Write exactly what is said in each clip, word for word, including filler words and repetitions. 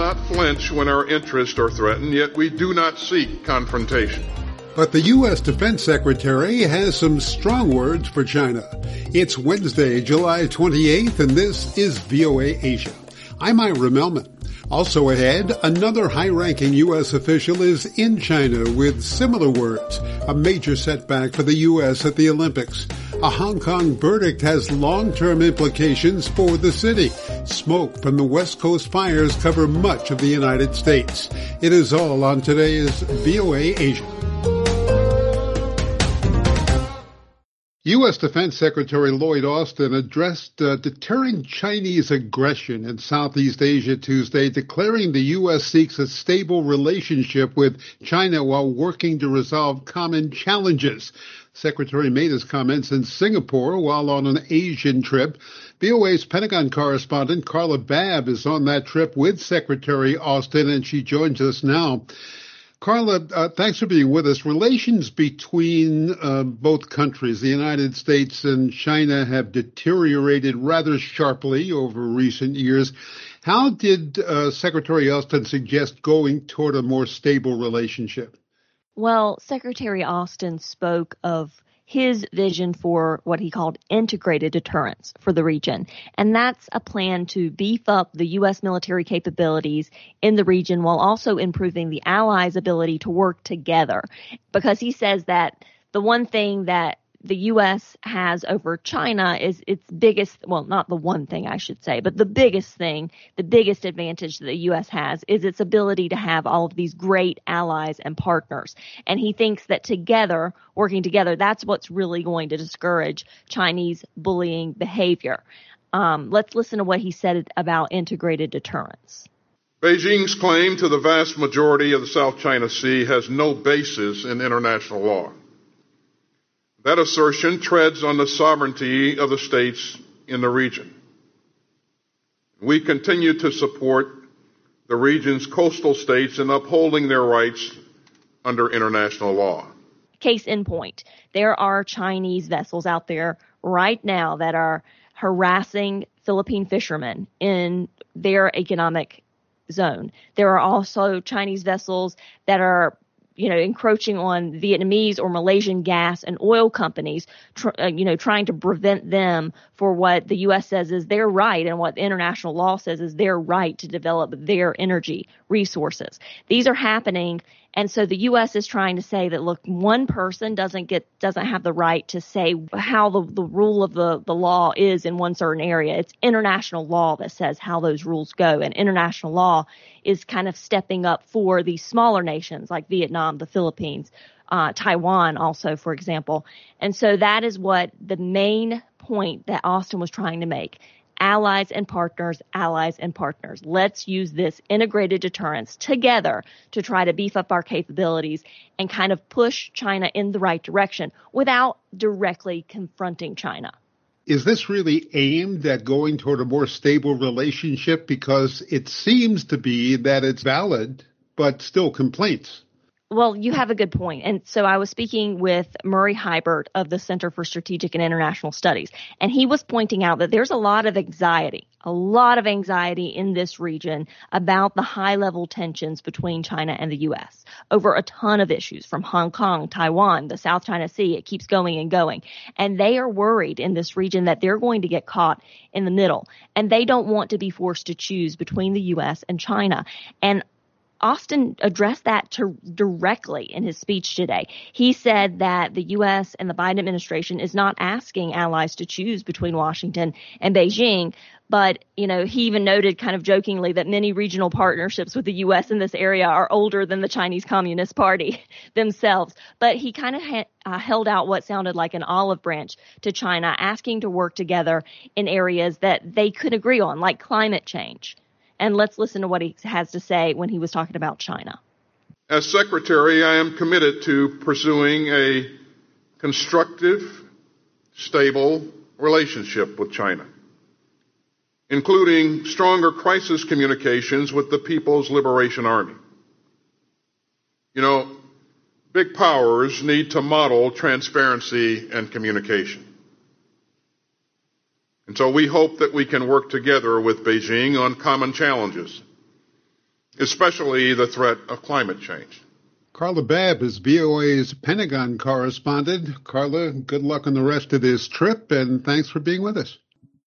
not flinch when our interests are threatened, yet we do not seek confrontation. But the U S. Defense Secretary has some strong words for China. It's Wednesday, July twenty-eighth, and this is V O A Asia. I'm Ira Melman. Also ahead, another high-ranking U S official is in China with similar words, a major setback for the U S at the Olympics. A Hong Kong verdict has long-term implications for the city. Smoke from the West Coast fires cover much of the United States. It is all on today's V O A Asia. U S. Defense Secretary Lloyd Austin addressed uh, deterring Chinese aggression in Southeast Asia Tuesday, declaring the U S seeks a stable relationship with China while working to resolve common challenges. Secretary made his comments in Singapore while on an Asian trip. V O A's Pentagon correspondent Carla Babb is on that trip with Secretary Austin, and she joins us now. Carla, uh, thanks for being with us. Relations between uh, both countries, the United States and China, have deteriorated rather sharply over recent years. How did uh, Secretary Austin suggest going toward a more stable relationship? Well, Secretary Austin spoke of his vision for what he called integrated deterrence for the region. And that's a plan to beef up the U S military capabilities in the region while also improving the allies' ability to work together. Because he says that the one thing that the U S has over China is its biggest, well, not the one thing I should say, but the biggest thing, the biggest advantage that the U S has is its ability to have all of these great allies and partners. And he thinks that together, working together, that's what's really going to discourage Chinese bullying behavior. Um, let's listen to what he said about integrated deterrence. Beijing's claim to the vast majority of the South China Sea has no basis in international law. That assertion treads on the sovereignty of the states in the region. We continue to support the region's coastal states in upholding their rights under international law. Case in point, there are Chinese vessels out there right now that are harassing Philippine fishermen in their economic zone. There are also Chinese vessels that are you know, encroaching on Vietnamese or Malaysian gas and oil companies, tr- uh, you know, trying to prevent them for what the U S says is their right and what international law says is their right to develop their energy resources. These are happening. And so the U S is trying to say that, look, one person doesn't get, doesn't have the right to say how the, the rule of the, the law is in one certain area. It's international law that says how those rules go. And international law is kind of stepping up for these smaller nations like Vietnam, the Philippines, uh, Taiwan also, for example. And so that is what the main point that Austin was trying to make. Allies and partners, allies and partners. Let's use this integrated deterrence together to try to beef up our capabilities and kind of push China in the right direction without directly confronting China. Is this really aimed at going toward a more stable relationship? Because it seems to be that it's valid, but still complaints. Well, you have a good point. And so I was speaking with Murray Hybert of the Center for Strategic and International Studies, and he was pointing out that there's a lot of anxiety, a lot of anxiety in this region about the high-level tensions between China and the U S over a ton of issues from Hong Kong, Taiwan, the South China Sea. It keeps going and going. And they are worried in this region that they're going to get caught in the middle, and they don't want to be forced to choose between the U S and China. And Austin addressed that to directly in his speech today. He said that the U S and the Biden administration is not asking allies to choose between Washington and Beijing. But, you know, he even noted kind of jokingly that many regional partnerships with the U S in this area are older than the Chinese Communist Party themselves. But he kind of ha- uh, held out what sounded like an olive branch to China, asking to work together in areas that they could agree on, like climate change. And let's listen to what he has to say when he was talking about China. As Secretary, I am committed to pursuing a constructive, stable relationship with China, including stronger crisis communications with the People's Liberation Army. You know, big powers need to model transparency and communication. And so we hope that we can work together with Beijing on common challenges especially the threat of climate change. Carla Babb is V O A's Pentagon correspondent. Carla, good luck on the rest of this trip, and thanks for being with us.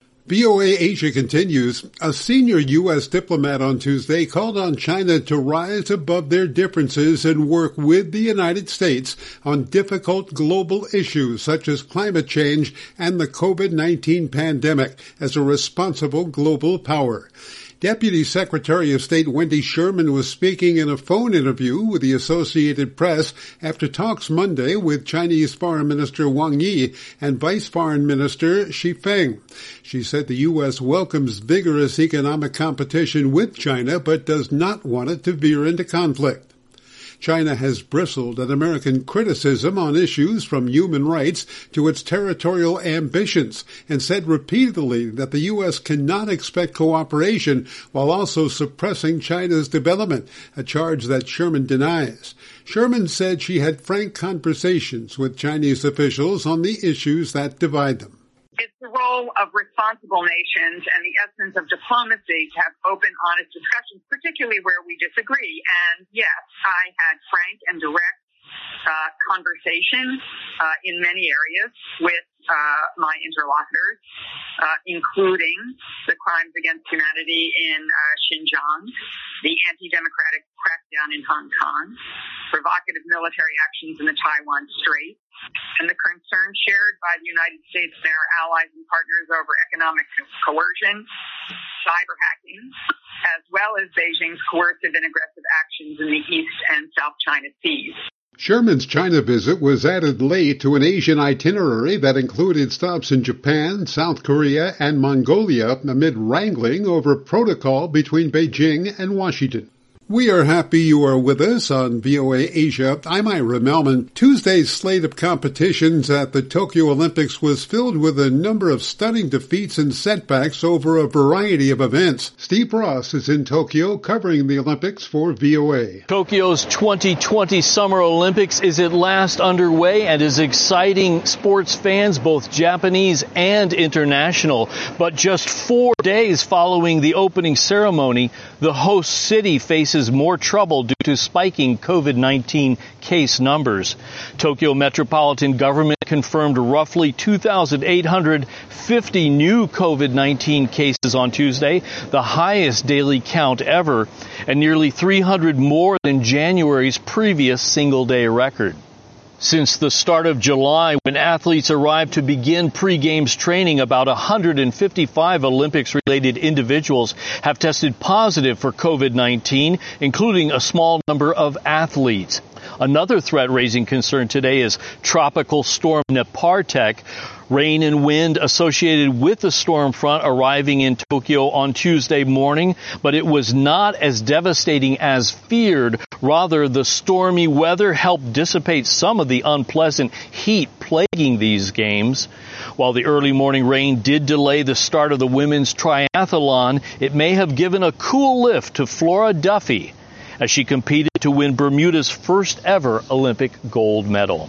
V O A Asia continues. A senior U S diplomat on Tuesday called on China to rise above their differences and work with the United States on difficult global issues such as climate change and the COVID nineteen pandemic as a responsible global power. Deputy Secretary of State Wendy Sherman was speaking in a phone interview with the Associated Press after talks Monday with Chinese Foreign Minister Wang Yi and Vice Foreign Minister Xi Feng. She said the U S welcomes vigorous economic competition with China but does not want it to veer into conflict. China has bristled at American criticism on issues from human rights to its territorial ambitions and said repeatedly that the U S cannot expect cooperation while also suppressing China's development, a charge that Sherman denies. Sherman said she had frank conversations with Chinese officials on the issues that divide them. It's the role of responsible nations and the essence of diplomacy to have open, honest discussions, particularly where we disagree. And yes, I had frank and direct uh, conversations uh, in many areas with uh, my interlocutors, uh, including the crimes against humanity in uh, Xinjiang, the anti-democratic crackdown in Hong Kong, provocative military actions in the Taiwan Strait, and the concern shared by the United States and our allies and partners over economic coercion, cyber hacking, as well as Beijing's coercive and aggressive actions in the East and South China Seas. Sherman's China visit was added late to an Asian itinerary that included stops in Japan, South Korea, and Mongolia amid wrangling over protocol between Beijing and Washington. We are happy you are with us on V O A Asia. I'm Ira Melman. Tuesday's slate of competitions at the Tokyo Olympics was filled with a number of stunning defeats and setbacks over a variety of events. Steve Ross is in Tokyo covering the Olympics for V O A. Tokyo's twenty twenty Summer Olympics is at last underway and is exciting sports fans, both Japanese and international. But just four days following the opening ceremony, the host city faces more trouble due to spiking COVID nineteen case numbers. Tokyo Metropolitan Government confirmed roughly two thousand eight hundred fifty new COVID nineteen cases on Tuesday, the highest daily count ever, and nearly three hundred more than January's previous single-day record. Since the start of July, when athletes arrived to begin pre-games training, about one hundred fifty-five Olympics-related individuals have tested positive for COVID nineteen, including a small number of athletes. Another threat raising concern today is Tropical Storm Nepartek. Rain and wind associated with the storm front arriving in Tokyo on Tuesday morning, but it was not as devastating as feared. Rather, the stormy weather helped dissipate some of the unpleasant heat plaguing these games. While the early morning rain did delay the start of the women's triathlon, it may have given a cool lift to Flora Duffy as she competed to win Bermuda's first ever Olympic gold medal.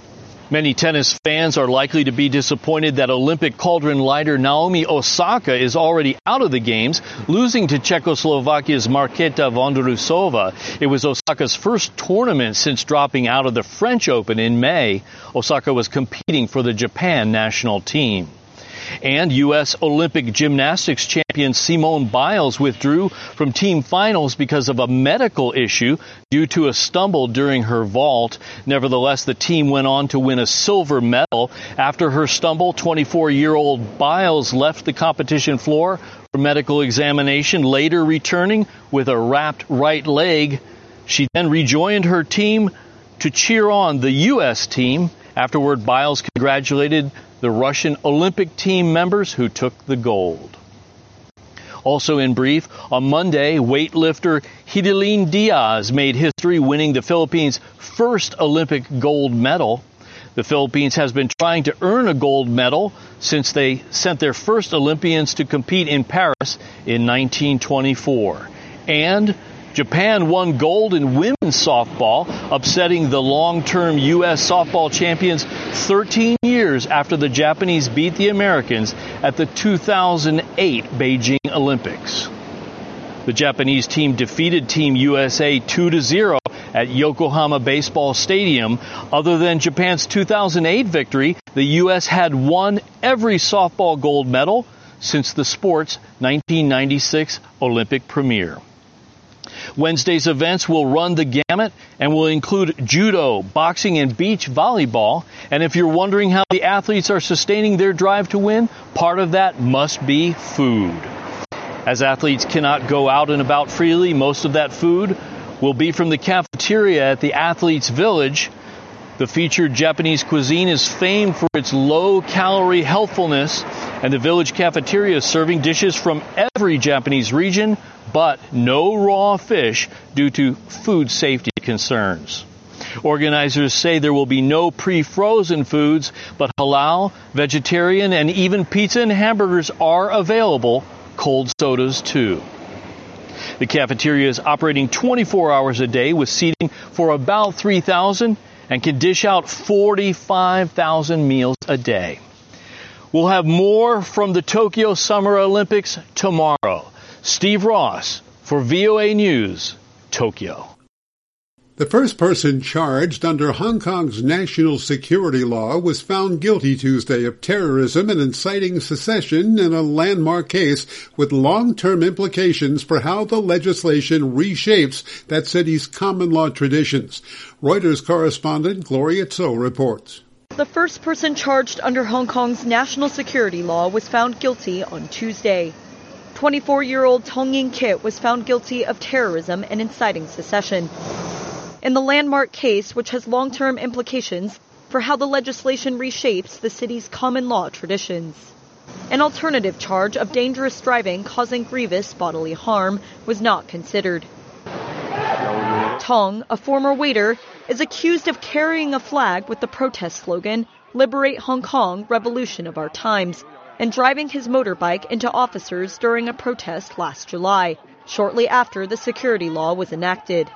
Many tennis fans are likely to be disappointed that Olympic cauldron lighter Naomi Osaka is already out of the games, losing to Czechoslovakia's Markéta Vondrousova. It was Osaka's first tournament since dropping out of the French Open in May. Osaka was competing for the Japan national team. And U S Olympic gymnastics champion Simone Biles withdrew from team finals because of a medical issue due to a stumble during her vault. Nevertheless, the team went on to win a silver medal. After her stumble, twenty-four-year-old Biles left the competition floor for medical examination, later returning with a wrapped right leg. She then rejoined her team to cheer on the U S team. Afterward, Biles congratulated the Russian Olympic team members who took the gold. Also in brief, on Monday, weightlifter Hidilyn Diaz made history winning the Philippines' first Olympic gold medal. The Philippines has been trying to earn a gold medal since they sent their first Olympians to compete in Paris in nineteen twenty-four. And Japan won gold in women's softball, upsetting the long-term U S softball champions thirteen years after the Japanese beat the Americans at the two thousand eight Beijing Olympics. The Japanese team defeated Team U S A two to zero at Yokohama Baseball Stadium. Other than Japan's two thousand eight victory, the U S had won every softball gold medal since the sport's nineteen ninety-six Olympic premiere. Wednesday's events will run the gamut and will include judo, boxing, and beach volleyball. And if you're wondering how the athletes are sustaining their drive to win, part of that must be food. As athletes cannot go out and about freely, most of that food will be from the cafeteria at the Athletes Village. The featured Japanese cuisine is famed for its low-calorie healthfulness, and the village cafeteria is serving dishes from every Japanese region, but no raw fish due to food safety concerns. Organizers say there will be no pre-frozen foods, but halal, vegetarian, and even pizza and hamburgers are available. Cold sodas, too. The cafeteria is operating twenty-four hours a day with seating for about three thousand and can dish out forty-five thousand meals a day. We'll have more from the Tokyo Summer Olympics tomorrow. Steve Ross for V O A News, Tokyo. The first person charged under Hong Kong's national security law was found guilty Tuesday of terrorism and inciting secession in a landmark case with long-term implications for how the legislation reshapes that city's common law traditions. Reuters correspondent Gloria Tso reports. The first person charged under Hong Kong's national security law was found guilty on Tuesday. twenty-four-year-old Tong Ying Kit was found guilty of terrorism and inciting secession. In the landmark case, which has long-term implications for how the legislation reshapes the city's common law traditions. An alternative charge of dangerous driving causing grievous bodily harm was not considered. Tong, a former waiter, is accused of carrying a flag with the protest slogan, "Liberate Hong Kong, Revolution of Our Times," and driving his motorbike into officers during a protest last July, shortly after the security law was enacted.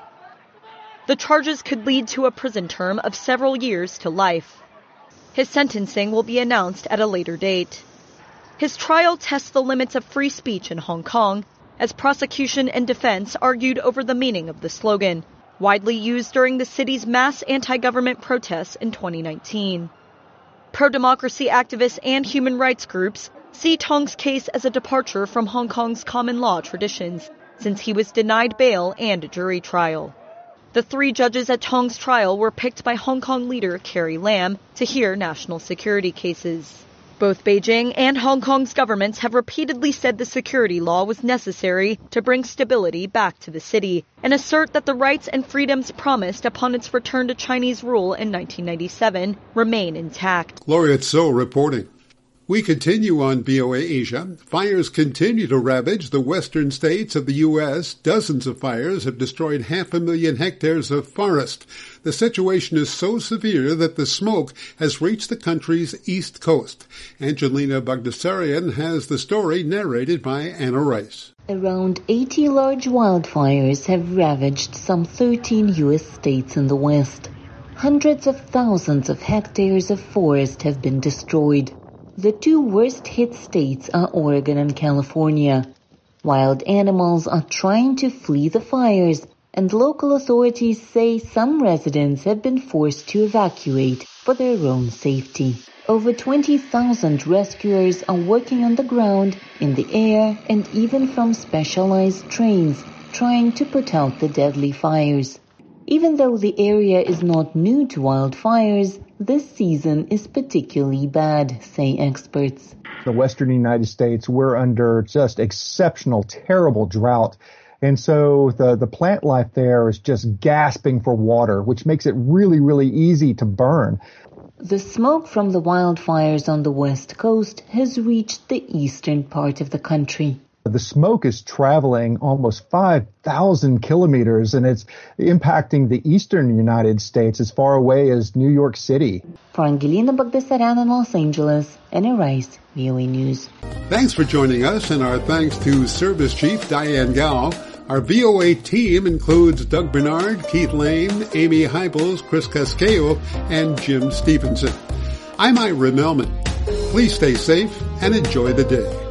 The charges could lead to a prison term of several years to life. His sentencing will be announced at a later date. His trial tests the limits of free speech in Hong Kong, as prosecution and defense argued over the meaning of the slogan, widely used during the city's mass anti-government protests in twenty nineteen. Pro-democracy activists and human rights groups see Tong's case as a departure from Hong Kong's common law traditions, since he was denied bail and a jury trial. The three judges at Tong's trial were picked by Hong Kong leader Carrie Lam to hear national security cases. Both Beijing and Hong Kong's governments have repeatedly said the security law was necessary to bring stability back to the city and assert that the rights and freedoms promised upon its return to Chinese rule in nineteen ninety-seven remain intact. Gloria Tso reporting. We continue on V O A Asia. Fires continue to ravage the western states of the U S. Dozens of fires have destroyed half a million hectares of forest. The situation is so severe that the smoke has reached the country's east coast. Angelina Bagdasarian has the story narrated by Anna Rice. Around eighty large wildfires have ravaged some thirteen U S states in the west. Hundreds of thousands of hectares of forest have been destroyed. The two worst-hit states are Oregon and California. Wild animals are trying to flee the fires, and local authorities say some residents have been forced to evacuate for their own safety. Over twenty thousand rescuers are working on the ground, in the air, and even from specialized trains, trying to put out the deadly fires. Even though the area is not new to wildfires, this season is particularly bad, say experts. The western United States, we're under just exceptional, terrible drought. And so the, the plant life there is just gasping for water, which makes it really, really easy to burn. The smoke from the wildfires on the west coast has reached the eastern part of the country. The smoke is traveling almost five thousand kilometers, and it's impacting the eastern United States as far away as New York City. For Angelina Bagdasarian in Los Angeles, Anna Rice, V O A News. Thanks for joining us, and our thanks to Service Chief Diane Gao. Our V O A team includes Doug Bernard, Keith Lane, Amy Heibels, Chris Casqueo, and Jim Stevenson. I'm Ira Melman. Please stay safe and enjoy the day.